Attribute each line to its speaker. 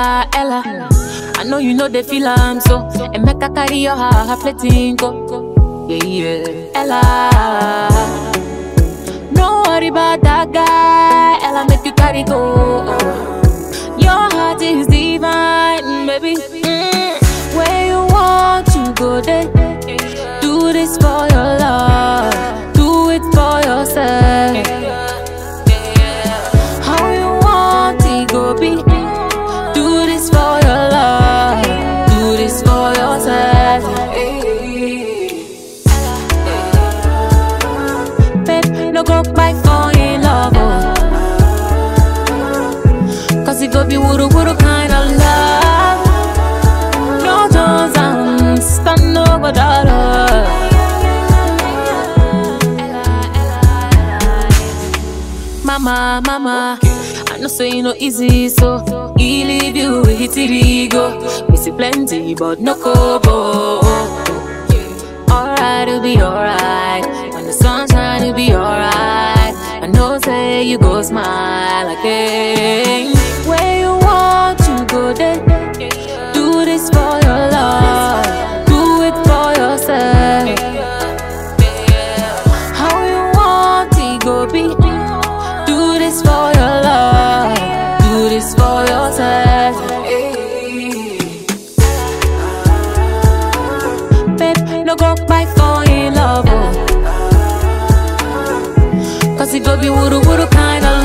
Speaker 1: Ella, Ella. I know you know they feel I'm so. And make a carry your heart, fleeting go. Yeah, yeah. Ella. No worry about that guy. Ella make you carry go. Your heart is divine, baby. Where you want to go there. Do this for your love. Do it for yourself. How you want it go be. Do this for your love. Do this for yourself. Babe, no go back for in love. Cause it go be wuru wuru kind of love. No Jones and stand no go dollar. Mama, mama, I know say you know easy, so he leave you with ego. We see plenty, but no kobo. Alright, it'll be alright. When the sun shine, it'll be alright. I know say you go smile again. Where you want to go there. Do this for your love. Do it for yourself. How you want it go be. Do this for your love. Do this for yourself. Babe, no go back for in love. Cause it go be wuru wuru kind of